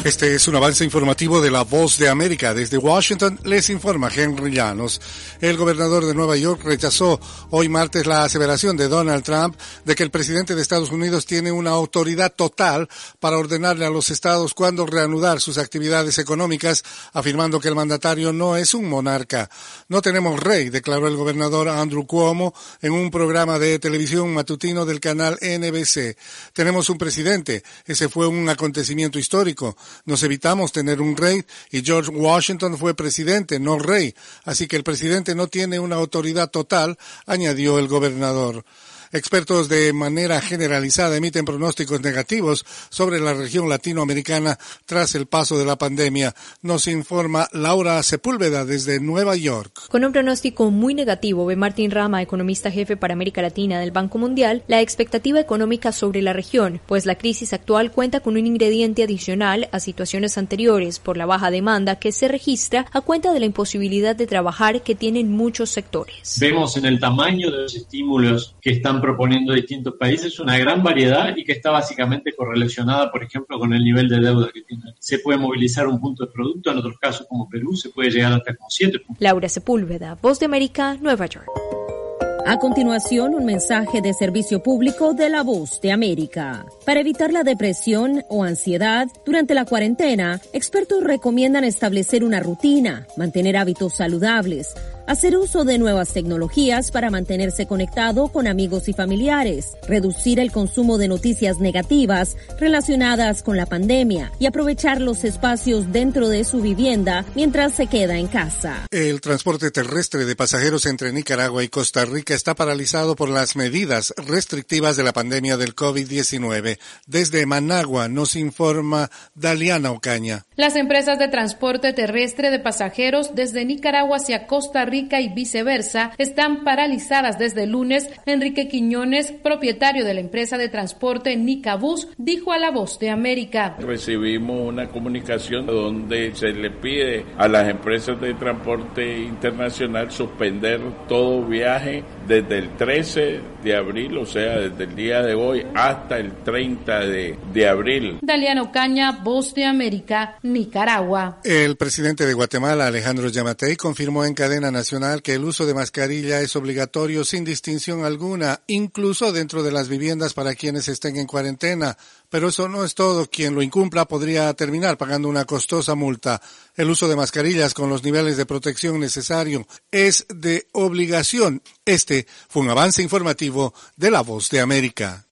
Este es un avance informativo de La Voz de América. Desde Washington les informa Henry Llanos. El gobernador de Nueva York rechazó hoy martes la aseveración de Donald Trump de que el presidente de Estados Unidos tiene una autoridad total para ordenarle a los estados cuándo reanudar sus actividades económicas, afirmando que el mandatario no es un monarca. No tenemos rey, declaró el gobernador Andrew Cuomo en un programa de televisión matutino del canal NBC. Tenemos un presidente. Ese fue un acontecimiento histórico. Nos evitamos tener un rey y George Washington fue presidente, no rey. Así que el presidente no tiene una autoridad total, añadió el gobernador. Expertos de manera generalizada emiten pronósticos negativos sobre la región latinoamericana tras el paso de la pandemia. Nos informa Laura Sepúlveda desde Nueva York. Con un pronóstico muy negativo, ve Martín Rama, economista jefe para América Latina del Banco Mundial, la expectativa económica sobre la región, pues la crisis actual cuenta con un ingrediente adicional a situaciones anteriores por la baja demanda que se registra a cuenta de la imposibilidad de trabajar que tienen muchos sectores. Vemos en el tamaño de los estímulos que están proponiendo distintos países una gran variedad y que está básicamente correlacionada, por ejemplo, con el nivel de deuda que tiene. Se puede movilizar un punto de producto, en otros casos como Perú se puede llegar hasta con 7 puntos. Laura Sepúlveda, Voz de América, Nueva York. A continuación, un mensaje de servicio público de La Voz de América. Para evitar la depresión o ansiedad durante la cuarentena, expertos recomiendan establecer una rutina, mantener hábitos saludables, hacer uso de nuevas tecnologías para mantenerse conectado con amigos y familiares, reducir el consumo de noticias negativas relacionadas con la pandemia y aprovechar los espacios dentro de su vivienda mientras se queda en casa. El transporte terrestre de pasajeros entre Nicaragua y Costa Rica está paralizado por las medidas restrictivas de la pandemia del COVID-19. Desde Managua nos informa Daliana Ocaña. Las empresas de transporte terrestre de pasajeros desde Nicaragua hacia Costa Rica y viceversa están paralizadas desde el lunes. Enrique Quiñones, propietario de la empresa de transporte Nicabús, dijo a La Voz de América: recibimos una comunicación donde se le pide a las empresas de transporte internacional suspender todo viaje desde el 13 de abril, o sea, desde el día de hoy hasta el 30 de abril. Daliana Ocaña, Voz de América, Nicaragua. El presidente de Guatemala, Alejandro Yamatei, confirmó en cadena nacional que el uso de mascarilla es obligatorio sin distinción alguna, incluso dentro de las viviendas para quienes estén en cuarentena. Pero eso no es todo. Quien lo incumpla podría terminar pagando una costosa multa. El uso de mascarillas con los niveles de protección necesario es de obligación. Este fue un avance informativo de La Voz de América.